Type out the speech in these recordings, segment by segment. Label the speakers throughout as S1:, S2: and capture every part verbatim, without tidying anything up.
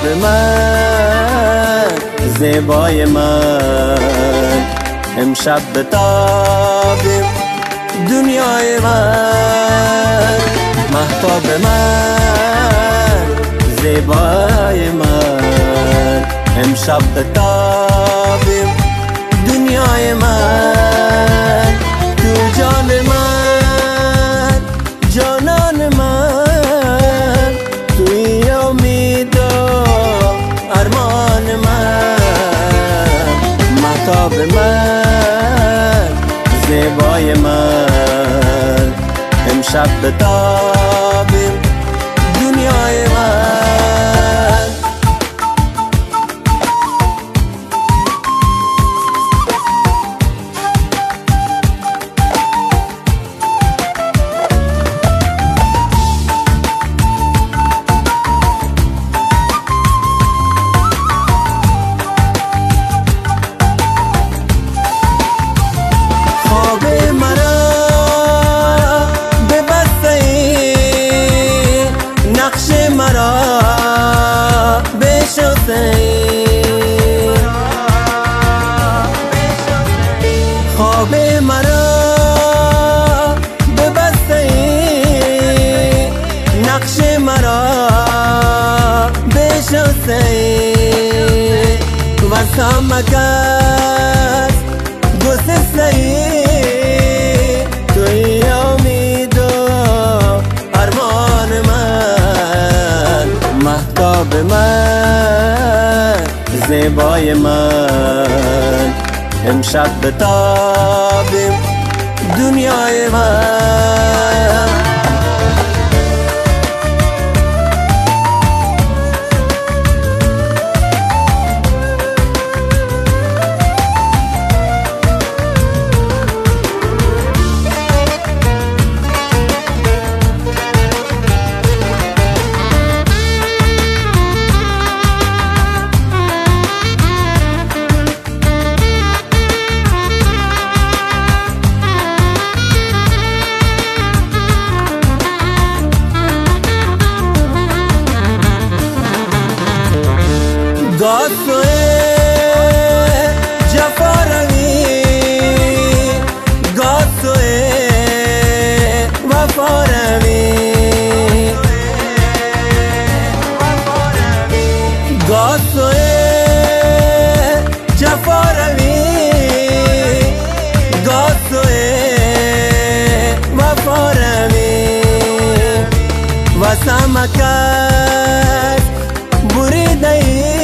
S1: من، زیبای من، امشب بتابیم دنیای من. مهتاب من، زیبای من، امشب بتابیم دنیای من. تو جان من، جانان من، توی امید و ارمان من. مهتاب من، زیبای من، امشب بتابیم دنیای من. خواب مرا ببسته ای، نقش مرا بشسته ای، واسه مکس گسسته ای، توی امید و ارمان من. مهتاب من، زیبای من، امشب بتابیم دنیای من. گاسوی جفا روی، گاسوی وفا روی، گاسوی جفا روی، گاسوی وفا روی، واسه مکس بریده ای،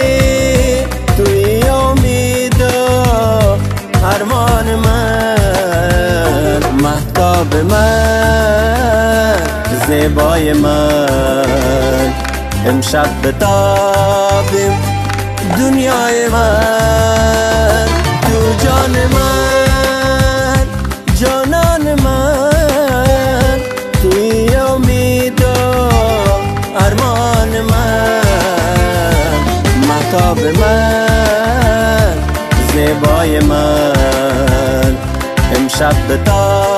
S1: ارمان من. مهتاب من، زیبای من، امشب بتابیم دنیای من. تو جان من، جانان من، توی امید و ارمان من. مهتاب من، زیبای من، امشب بتابیم